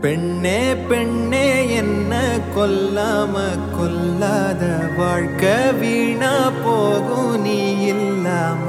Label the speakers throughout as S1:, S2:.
S1: பெண்ணே பெண்ணே என்ன கொல்லாம கொல்லாத வாழ்க்கை வீணா போகும் நீ இல்லாம.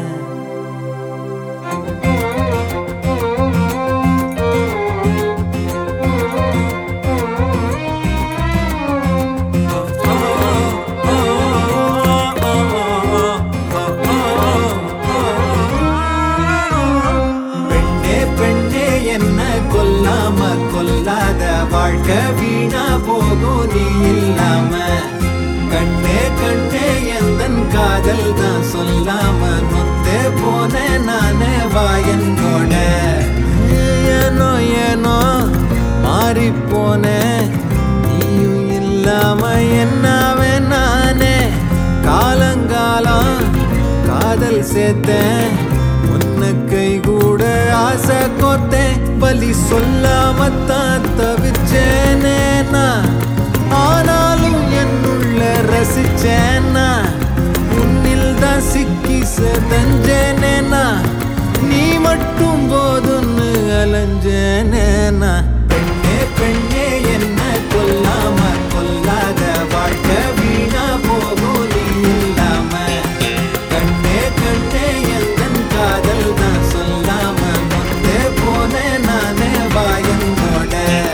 S1: கொல்லாம கொல்லாத வாழ்க்கை வீணா போகும் நீ இல்லாம. கண்ணே கண்ணே எந்தன் காதல் தான் சொல்லாம நொந்தே போன நானே வாயன்கோட. ஏனோ ஏனோ மாறி போன நீயும் இல்லாம என்னாவே நானே. காலங்காலம் காதல் சேர்த்தேன் உன்ன கை கூட ஆசை கோத்தேன். பலி சொல்லாமத்தான் தவிச்சேனே நான். ஆனாலும் என்னுள்ள ரசிச்சேனா உன்னில் தான் சிக்கி செதஞ்சேனே நான். நீ மட்டும் போதுன்னு அலைஞ்சேனே நான். பெண்ணே பெண்ணே என்ன கொல்லாம கொல்லாத வாழ்க்கை வீணா போகும் நீ இல்லாம. கண்ணே கண்ணே எந்தன் காதல் தான் சொல்லாம நொந்தே போனே நானே வாயங்கோட.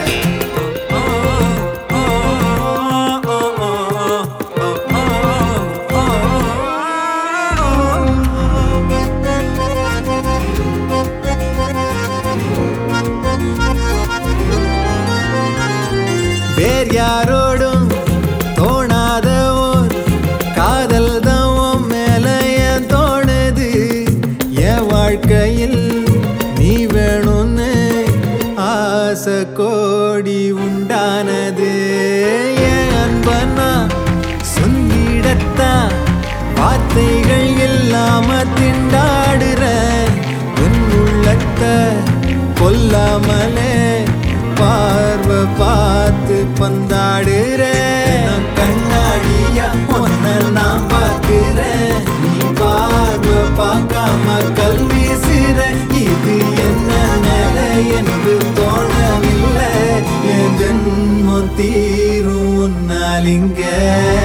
S1: வேறு யாரோடும் தோணாத ஓர் காதல் தான் உன் மேல ஏன் தோணுது. என் வாழ்க்கையில் நீ வேணும்னு ஆசை கோடி உண்டானது. என் அன்பனா சொல்லிடத்தான் வார்த்தைகள் இல்லாம திண்டாடுற. என் உள்ளத்தை கொல்லாமலே பார்வை பார்த்து பந்தாடுறேன். கண்ணாடியா ஒன்ன நான் பார்க்கிறேன். நீ பார்வை பார்க்காம கல் வீசுற. இது என்ன நிலை என்று தோணவில்லை. என் ஜென்மம் தீரும் உன்னால் இங்க.